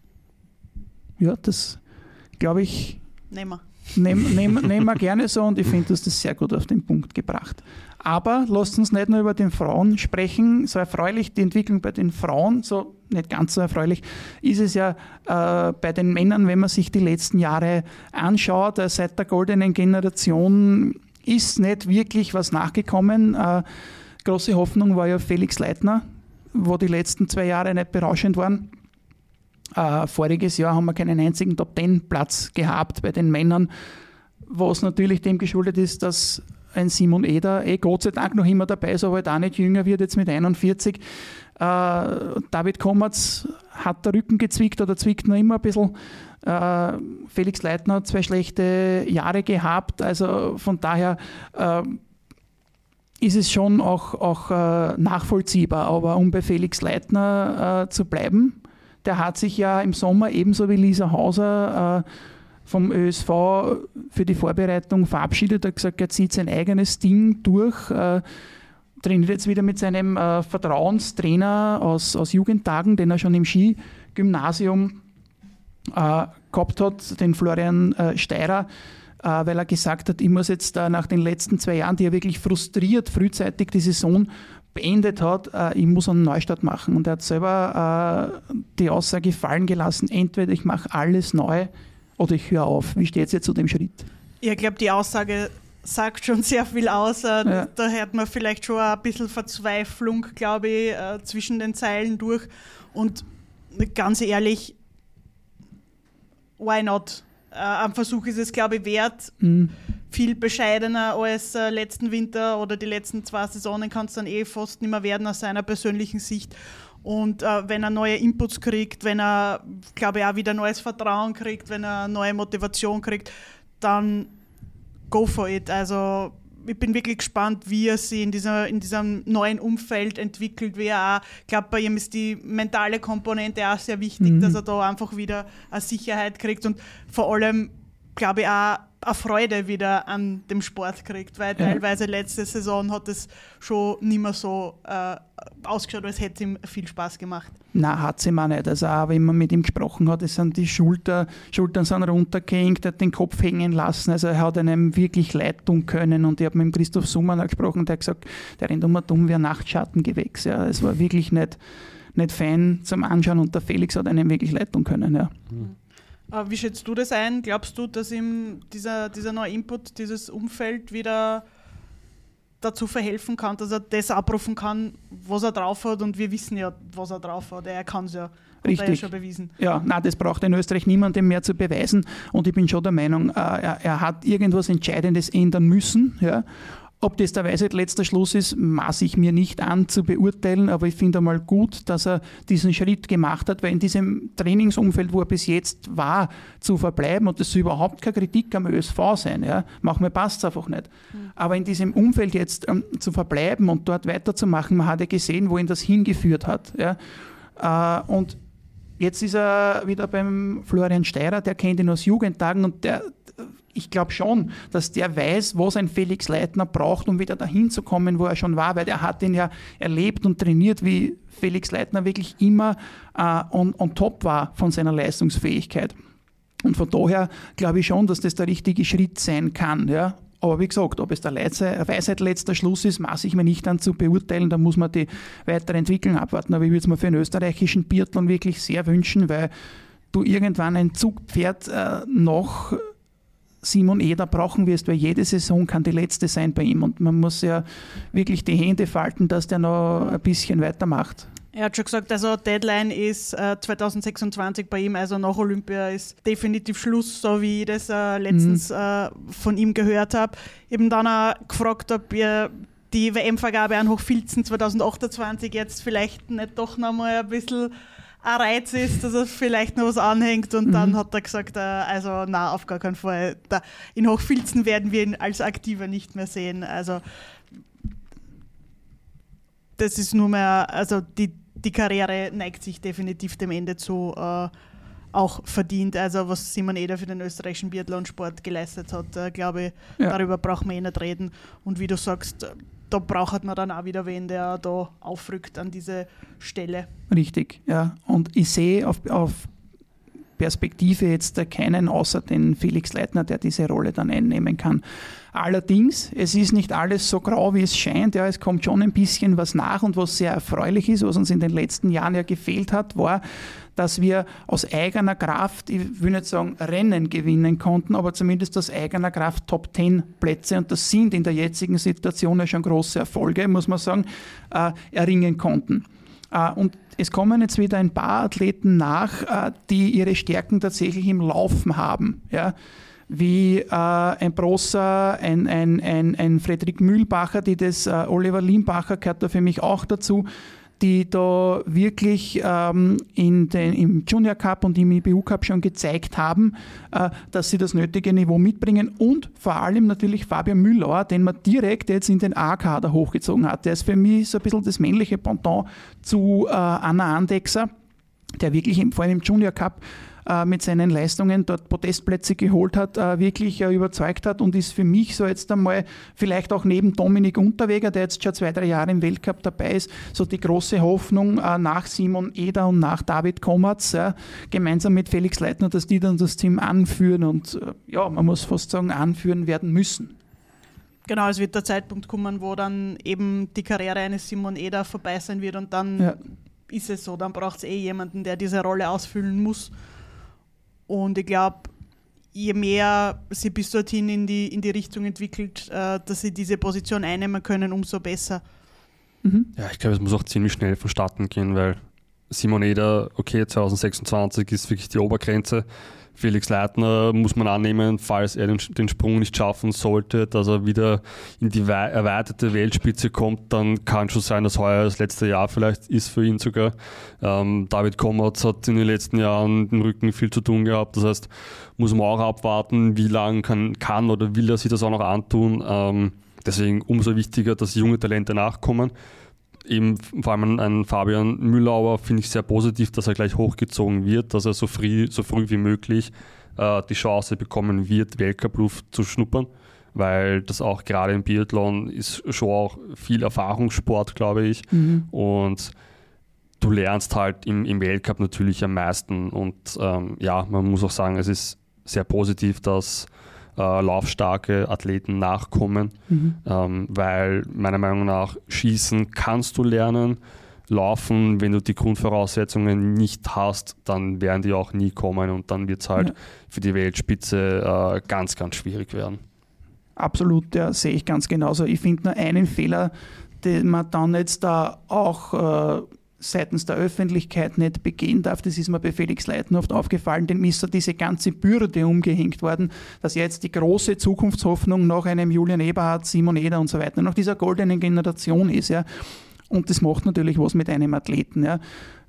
Ja, das glaube ich, nehmen wir. Nehmen nehm, nehm wir gerne so und ich finde, du hast das sehr gut auf den Punkt gebracht. Aber lasst uns nicht nur über den Frauen sprechen, so erfreulich die Entwicklung bei den Frauen, so nicht ganz so erfreulich, ist es ja äh, bei den Männern, wenn man sich die letzten Jahre anschaut, äh, seit der goldenen Generation ist nicht wirklich was nachgekommen. Äh, große Hoffnung war ja Felix Leitner, wo die letzten zwei Jahre nicht berauschend waren. Äh, voriges Jahr haben wir keinen einzigen Top-Ten-Platz gehabt bei den Männern, was natürlich dem geschuldet ist, dass ein Simon Eder, eh Gott sei Dank noch immer dabei ist, aber halt auch nicht jünger wird, jetzt mit einundvierzig. Äh, David Kommerz hat der Rücken gezwickt oder zwickt noch immer ein bisschen. Äh, Felix Leitner hat zwei schlechte Jahre gehabt, also von daher äh, ist es schon auch, auch äh, nachvollziehbar. Aber um bei Felix Leitner äh, zu bleiben, der hat sich ja im Sommer ebenso wie Lisa Hauser äh, vom Ö S V für die Vorbereitung verabschiedet, hat gesagt, er zieht sein eigenes Ding durch, äh, trainiert jetzt wieder mit seinem äh, Vertrauenstrainer aus, aus Jugendtagen, den er schon im Skigymnasium äh, gehabt hat, den Florian äh, Steirer, äh, weil er gesagt hat, ich muss jetzt äh, nach den letzten zwei Jahren, die er wirklich frustriert frühzeitig die Saison beendet hat, äh, ich muss einen Neustart machen. Und er hat selber äh, die Aussage fallen gelassen, entweder ich mache alles neu oder ich höre auf. Wie steht es jetzt zu dem Schritt? Ich glaube, die Aussage sagt schon sehr viel aus. Äh, ja. Da hört man vielleicht schon ein bisschen Verzweiflung, glaube ich, äh, zwischen den Zeilen durch. Und ganz ehrlich, why not? Äh, ein Versuch ist es, glaube ich, wert. Mhm. Viel bescheidener als äh, letzten Winter oder die letzten zwei Saisonen kann es dann eh fast nicht mehr werden aus seiner persönlichen Sicht. Und äh, wenn er neue Inputs kriegt, wenn er, glaube ich, auch wieder neues Vertrauen kriegt, wenn er neue Motivation kriegt, dann go for it. Also ich bin wirklich gespannt, wie er sich in, dieser, in diesem neuen Umfeld entwickelt, wie er auch, ich glaube, bei ihm ist die mentale Komponente auch sehr wichtig, mhm. dass er da einfach wieder eine Sicherheit kriegt und vor allem, glaube ich, auch eine Freude wieder an dem Sport kriegt, weil ja. teilweise letzte Saison hat es schon nicht mehr so äh, ausgeschaut, als hätte es ihm viel Spaß gemacht. Nein, hat es ihm auch nicht. Also auch wenn man mit ihm gesprochen hat, es sind die Schulter, Schultern sind runtergehängt, er hat den Kopf hängen lassen, also er hat einem wirklich leid tun können und ich habe mit Christoph Summann gesprochen, der hat gesagt, der rennt immer dumm wie ein Nachtschattengewächs. Ja. Es war wirklich nicht, nicht fein zum Anschauen und der Felix hat einem wirklich leid tun können. Ja. Mhm. Wie schätzt du das ein? Glaubst du, dass ihm dieser, dieser neue Input, dieses Umfeld wieder dazu verhelfen kann, dass er das abrufen kann, was er drauf hat? Und wir wissen ja, was er drauf hat. Er kann es ja. Richtig. Hat er ja schon bewiesen. Ja, nein, das braucht in Österreich niemandem mehr zu beweisen. Und ich bin schon der Meinung, er, er hat irgendwas Entscheidendes ändern müssen. Ja. Ob das der Weisheit letzter Schluss ist, maß ich mir nicht an zu beurteilen, aber ich finde einmal gut, dass er diesen Schritt gemacht hat, weil in diesem Trainingsumfeld, wo er bis jetzt war, zu verbleiben, und das soll überhaupt keine Kritik am Ö S V sein, ja, manchmal passt es einfach nicht. Mhm. Aber in diesem Umfeld jetzt ähm, zu verbleiben und dort weiterzumachen, man hat ja gesehen, wohin das hingeführt hat. Ja, äh, und jetzt ist er wieder beim Florian Steirer, der kennt ihn aus Jugendtagen und der ich glaube schon, dass der weiß, was ein Felix Leitner braucht, um wieder dahin zu kommen, wo er schon war, weil der hat ihn ja erlebt und trainiert, wie Felix Leitner wirklich immer äh, on, on top war von seiner Leistungsfähigkeit. Und von daher glaube ich schon, dass das der richtige Schritt sein kann. Ja? Aber wie gesagt, ob es der Weisheit letzter Schluss ist, maße ich mir nicht an zu beurteilen. Da muss man die weitere Entwicklung abwarten. Aber ich würde es mir für einen österreichischen Biathlon wirklich sehr wünschen, weil du irgendwann ein Zugpferd äh, noch Simon Eder brauchen wirst, weil jede Saison kann die letzte sein bei ihm und man muss ja wirklich die Hände falten, dass der noch ein bisschen weitermacht. Er hat schon gesagt, also Deadline ist äh, zwanzig sechsundzwanzig bei ihm, also nach Olympia ist definitiv Schluss, so wie ich das äh, letztens mhm. äh, von ihm gehört habe. Eben dann auch gefragt, ob ihr die W M-Vergabe an Hochfilzen zwanzig achtundzwanzig jetzt vielleicht nicht doch nochmal ein bisschen ein Reiz ist, dass er vielleicht noch was anhängt und mhm. dann hat er gesagt, äh, also na auf gar keinen Fall. Da, in Hochfilzen werden wir ihn als Aktiver nicht mehr sehen. Also das ist nur mehr, also die, die Karriere neigt sich definitiv dem Ende zu, äh, auch verdient. Also was Simon Eder für den österreichischen Biathlonsport geleistet hat, äh, glaube ich, ja. darüber brauchen wir eh nicht reden. Und wie du sagst, da braucht man dann auch wieder wen, der da aufrückt an diese Stelle. Richtig, ja. Und ich sehe auf, auf Perspektive jetzt keinen außer den Felix Leitner, der diese Rolle dann einnehmen kann. Allerdings, es ist nicht alles so grau, wie es scheint. Ja, es kommt schon ein bisschen was nach und was sehr erfreulich ist, was uns in den letzten Jahren ja gefehlt hat, war, dass wir aus eigener Kraft, ich will nicht sagen Rennen gewinnen konnten, aber zumindest aus eigener Kraft Top zehn Plätze, und das sind in der jetzigen Situation ja schon große Erfolge, muss man sagen, äh, erringen konnten. Uh, und es kommen jetzt wieder ein paar Athleten nach, uh, die ihre Stärken tatsächlich im Laufen haben. Ja? Wie uh, ein Brosser, ein, ein, ein, ein Friedrich Mühlbacher, die das, uh, Oliver Limbacher gehört da für mich auch dazu, die da wirklich ähm, in den, im Junior Cup und im I B U Cup schon gezeigt haben, äh, dass sie das nötige Niveau mitbringen, und vor allem natürlich Fabian Müller, den man direkt jetzt in den A-Kader hochgezogen hat. Der ist für mich so ein bisschen das männliche Pendant zu äh, Anna Andexer, der wirklich im, vor allem im Junior Cup äh, mit seinen Leistungen dort Podestplätze geholt hat, äh, wirklich äh, überzeugt hat und ist für mich so jetzt einmal vielleicht auch neben Dominik Unterweger, der jetzt schon zwei, drei Jahre im Weltcup dabei ist, so die große Hoffnung äh, nach Simon Eder und nach David Komatz, äh, gemeinsam mit Felix Leitner, dass die dann das Team anführen und äh, ja, man muss fast sagen, anführen werden müssen. Genau, es wird der Zeitpunkt kommen, wo dann eben die Karriere eines Simon Eder vorbei sein wird und dann ja. ist es so, dann braucht es eh jemanden, der diese Rolle ausfüllen muss. Und ich glaube, je mehr sie bis dorthin in die, in die Richtung entwickelt, äh, dass sie diese Position einnehmen können, umso besser. Mhm. Ja, ich glaube, es muss auch ziemlich schnell vonstatten gehen, weil Simon Eder, okay, zwanzig sechsundzwanzig ist wirklich die Obergrenze. Felix Leitner muss man annehmen, falls er den, den Sprung nicht schaffen sollte, dass er wieder in die wei- erweiterte Weltspitze kommt, dann kann schon sein, dass heuer das letzte Jahr vielleicht ist für ihn sogar. Ähm, David Kommerz hat in den letzten Jahren im Rücken viel zu tun gehabt, das heißt, muss man auch abwarten, wie lange kann, kann oder will er sich das auch noch antun. Ähm, deswegen umso wichtiger, dass junge Talente nachkommen. Eben vor allem ein Fabian Mühlauer finde ich sehr positiv, dass er gleich hochgezogen wird, dass er so früh, so früh wie möglich äh, die Chance bekommen wird, Weltcup-Luft zu schnuppern, weil das auch gerade im Biathlon ist schon auch viel Erfahrungssport, glaube ich. Mhm. Und du lernst halt im, im Weltcup natürlich am meisten. Und ähm, ja, man muss auch sagen, es ist sehr positiv, dass Äh, laufstarke Athleten nachkommen, mhm. ähm, weil meiner Meinung nach Schießen kannst du lernen, Laufen, wenn du die Grundvoraussetzungen nicht hast, dann werden die auch nie kommen und dann wird es halt ja. für die Weltspitze äh, ganz, ganz schwierig werden. Absolut, ja, sehe ich ganz genauso. Ich finde nur einen Fehler, den man dann jetzt da auch äh, seitens der Öffentlichkeit nicht begehen darf. Das ist mir bei Felix Leitner oft aufgefallen, dem ist so diese ganze Bürde umgehängt worden, dass jetzt die große Zukunftshoffnung nach einem Julian Eberhardt, Simon Eder und so weiter, nach dieser goldenen Generation ist. Ja. Und das macht natürlich was mit einem Athleten. Ja.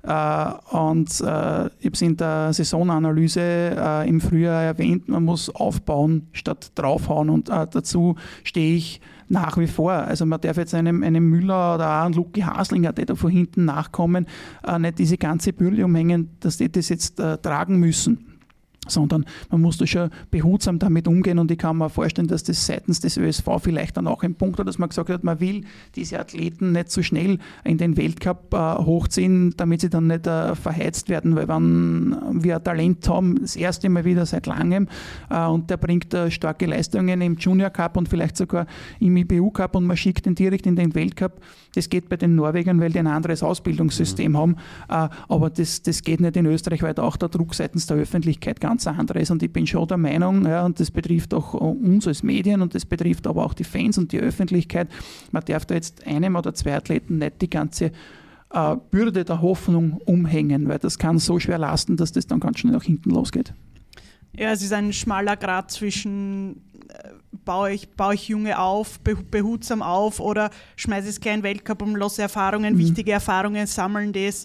Uh, und uh, ich habe es in der Saisonanalyse uh, im Frühjahr erwähnt, man muss aufbauen statt draufhauen und uh, dazu stehe ich nach wie vor. Also man darf jetzt einem, einem Müller oder auch einem Luki Haslinger, die da von hinten nachkommen, uh, nicht diese ganze Bürde umhängen, dass die das jetzt uh, tragen müssen, sondern man muss da schon behutsam damit umgehen und ich kann mir vorstellen, dass das seitens des Ö S V vielleicht dann auch ein Punkt war, dass man gesagt hat, man will diese Athleten nicht so schnell in den Weltcup äh, hochziehen, damit sie dann nicht äh, verheizt werden, weil wenn wir ein Talent haben, das erste Mal wieder seit langem äh, und der bringt äh, starke Leistungen im Junior Cup und vielleicht sogar im I B U Cup und man schickt ihn direkt in den Weltcup, das geht bei den Norwegern, weil die ein anderes Ausbildungssystem mhm. haben, äh, aber das, das geht nicht in Österreich, weil da auch der Druck seitens der Öffentlichkeit ganz anderes und ich bin schon der Meinung, ja, und das betrifft auch uns als Medien und das betrifft aber auch die Fans und die Öffentlichkeit, man darf da jetzt einem oder zwei Athleten nicht die ganze äh, Bürde der Hoffnung umhängen, weil das kann so schwer lasten, dass das dann ganz schnell nach hinten losgeht. Ja, es ist ein schmaler Grat zwischen äh, baue, ich, baue ich Junge auf, behutsam auf oder schmeiße es keinen Weltcup und lasse Erfahrungen, mhm. wichtige Erfahrungen sammeln, das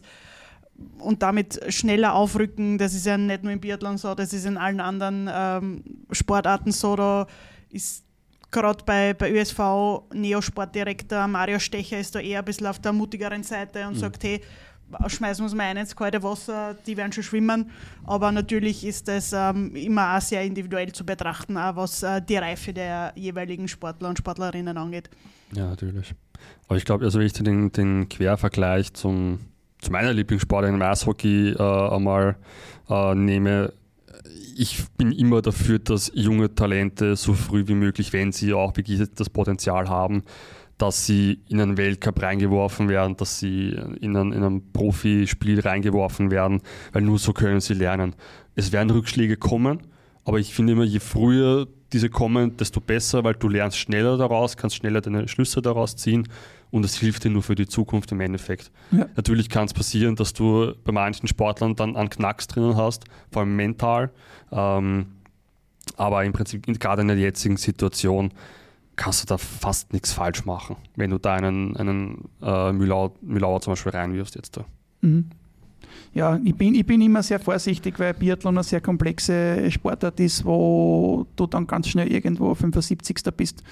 und damit schneller aufrücken. Das ist ja nicht nur im Biathlon so, das ist in allen anderen ähm, Sportarten so. Da ist gerade bei, bei Ö S V Neosportdirektor Mario Stecher ist da eher ein bisschen auf der mutigeren Seite und mhm. sagt, hey, schmeißen wir uns mal ein ins kalte Wasser, die werden schon schwimmen. Aber natürlich ist das ähm, immer auch sehr individuell zu betrachten, auch was äh, die Reife der jeweiligen Sportler und Sportlerinnen angeht. Ja, natürlich. Aber ich glaube, also wenn ich den, den Quervergleich zum zu meiner Lieblingssport im Eishockey äh, einmal äh, nehme, ich bin immer dafür, dass junge Talente so früh wie möglich, wenn sie auch wirklich das Potenzial haben, dass sie in einen Weltcup reingeworfen werden, dass sie in ein, in ein Profispiel reingeworfen werden, weil nur so können sie lernen. Es werden Rückschläge kommen, aber ich finde immer, je früher diese kommen, desto besser, weil du lernst schneller daraus, kannst schneller deine Schlüsse daraus ziehen und es hilft dir nur für die Zukunft im Endeffekt. Ja. Natürlich kann es passieren, dass du bei manchen Sportlern dann einen Knacks drinnen hast, vor allem mental, ähm, aber im Prinzip gerade in der jetzigen Situation kannst du da fast nichts falsch machen, wenn du da einen, einen äh, Mühlauer, Mühlauer zum Beispiel reinwirfst jetzt da. Mhm. Ja, ich bin, ich bin immer sehr vorsichtig, weil Biathlon eine sehr komplexe Sportart ist, wo du dann ganz schnell irgendwo fünfundsiebzigster bist.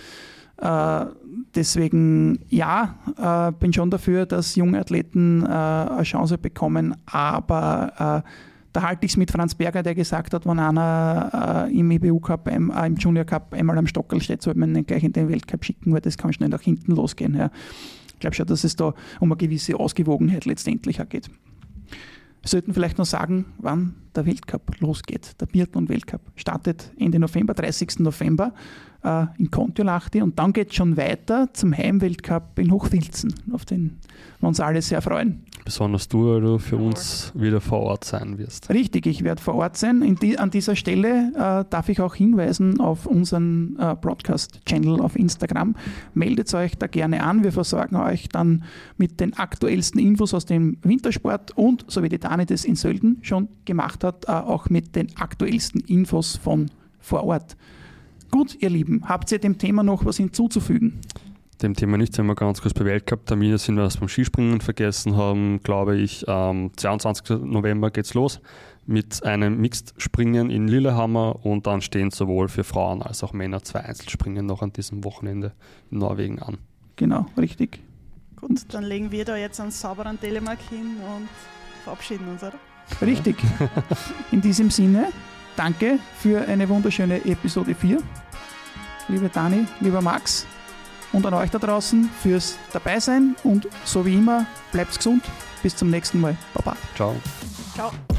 Äh, deswegen ja, äh, bin schon dafür, dass junge Athleten äh, eine Chance bekommen, aber äh, da halte ich es mit Franz Berger, der gesagt hat, wenn einer äh, im I B U Cup, äh, im Junior Cup einmal am Stockerl steht, sollte man ihn gleich in den Weltcup schicken, weil das kann schnell nach hinten losgehen. Ja. Ich glaube schon, dass es da um eine gewisse Ausgewogenheit letztendlich auch geht. Wir sollten vielleicht noch sagen, wann der Weltcup losgeht. Der Biathlon-Weltcup startet Ende November, dreißigsten November äh, in Kontiolahti und dann geht es schon weiter zum Heimweltcup in Hochfilzen, auf den wir uns alle sehr freuen. Besonders du, weil du für uns wieder vor Ort sein wirst. Richtig, ich werde vor Ort sein. In die, an dieser Stelle äh, darf ich auch hinweisen auf unseren äh, Broadcast-Channel auf Instagram. Meldet euch da gerne an. Wir versorgen euch dann mit den aktuellsten Infos aus dem Wintersport und, so wie die Dani das in Sölden schon gemacht hat, äh, auch mit den aktuellsten Infos von vor Ort. Gut, ihr Lieben, habt ihr dem Thema noch was hinzuzufügen? Dem Thema nicht, wenn wir ganz kurz bei Weltcup-Termine sind, wir das beim Skispringen vergessen haben, glaube ich, am zweiundzwanzigsten November geht es los mit einem Mixed-Springen in Lillehammer und dann stehen sowohl für Frauen als auch Männer zwei Einzelspringen noch an diesem Wochenende in Norwegen an. Genau, richtig. Gut, dann legen wir da jetzt einen sauberen Telemark hin und verabschieden uns, oder? Richtig. In diesem Sinne, danke für eine wunderschöne Episode vier. Liebe Dani, lieber Max. Und an euch da draußen fürs Dabeisein und so wie immer, bleibt gesund. Bis zum nächsten Mal. Baba. Ciao. Ciao.